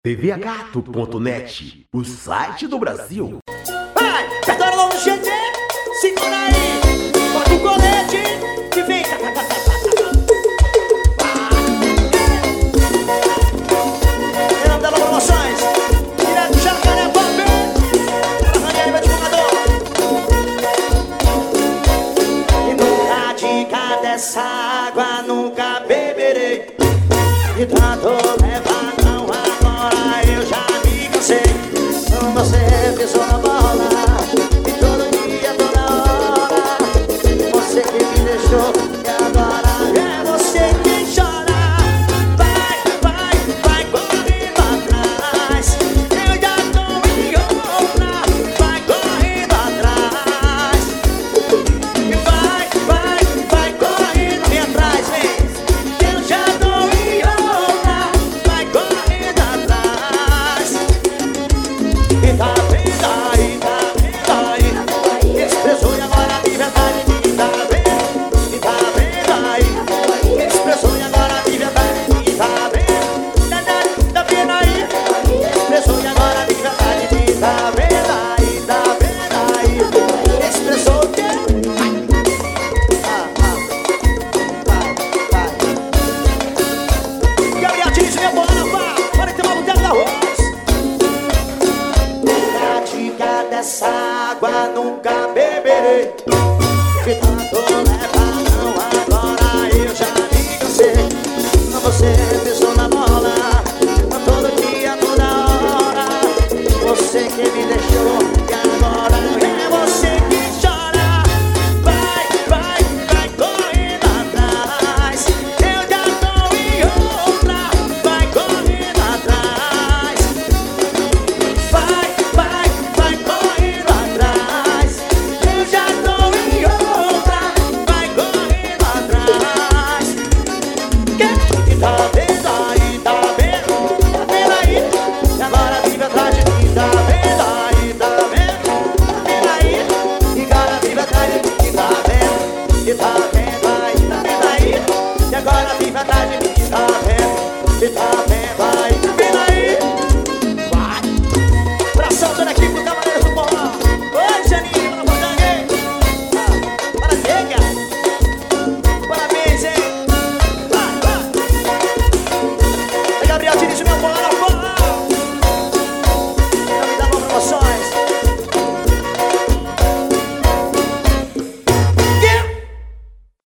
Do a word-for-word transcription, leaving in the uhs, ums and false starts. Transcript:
T V gato ponto net, o site do Brasil. Vai, perdona lá no G T, segura aí, bota o colete e vem. Em nome da Promoções, direto do Jacaré Pop, arranha meu divulgador. E nunca diga dessa água, nunca beberei. E tanto levar não, agora eu já me cansei. Como você pisou na bola, e todo dia, toda hora, você que me deixou, e agora é você quem chora. Vai, vai, vai correndo atrás, eu já tô em outra. Vai correndo atrás, e vai, vai, vai correndo me atrás, vem. Eu já tô em outra, vai correndo atrás. E tá vendo aí, tá vendo aí, expressou e agora de verdade me tá vendo. E tá vendo aí, expressou e agora de verdade me tá vendo. Tá, tá, tá vendo aí, expressou e agora de verdade me tá vendo aí, tá vendo aí, expressou o quê? Ah, ah, vai, vai. Gabriel Tins, minha bola na pá, para que tem uma boteca da Rose. Nunca diga dessa água, nunca beberei. Que tanto